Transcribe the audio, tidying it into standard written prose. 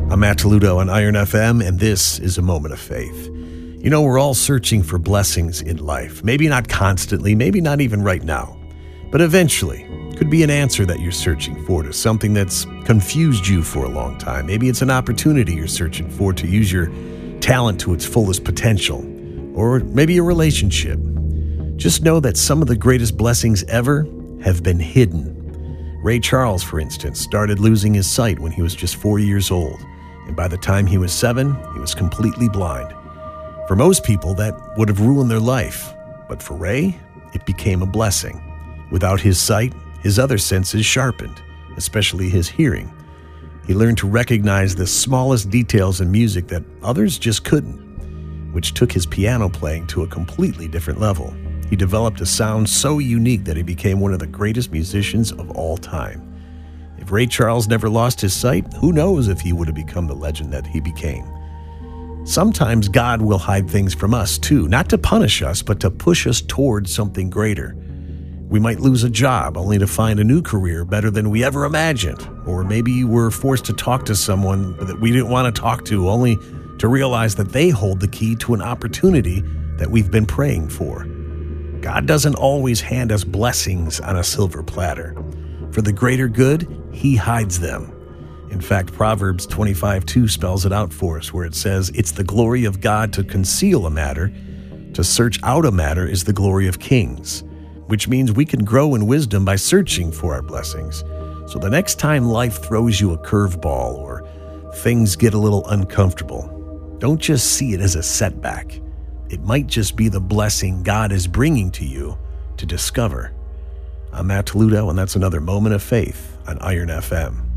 I'm Matt Toludo on Iron FM, and this is A Moment of Faith. You know, we're all searching for blessings in life. Maybe not constantly, maybe not even right now. But eventually, could be an answer that you're searching for to something that's confused you for a long time. Maybe it's an opportunity you're searching for to use your talent to its fullest potential. Or maybe a relationship. Just know that some of the greatest blessings ever have been hidden. Ray Charles, for instance, started losing his sight when he was just 4 years old. And by the time he was 7, he was completely blind. For most people, that would have ruined their life. But for Ray, it became a blessing. Without his sight, his other senses sharpened, especially his hearing. He learned to recognize the smallest details in music that others just couldn't, which took his piano playing to a completely different level. He developed a sound so unique that he became one of the greatest musicians of all time. If Ray Charles never lost his sight, who knows if he would have become the legend that he became. Sometimes God will hide things from us too, not to punish us, but to push us towards something greater. We might lose a job only to find a new career better than we ever imagined. Or maybe we're forced to talk to someone that we didn't want to talk to, only to realize that they hold the key to an opportunity that we've been praying for. God doesn't always hand us blessings on a silver platter. For the greater good, He hides them. In fact, Proverbs 25:2 spells it out for us, where it says, "It's the glory of God to conceal a matter. To search out a matter is the glory of kings," which means we can grow in wisdom by searching for our blessings. So the next time life throws you a curveball or things get a little uncomfortable, don't just see it as a setback. It might just be the blessing God is bringing to you to discover. I'm Matt Toludo, and that's another Moment of Faith on Iron FM.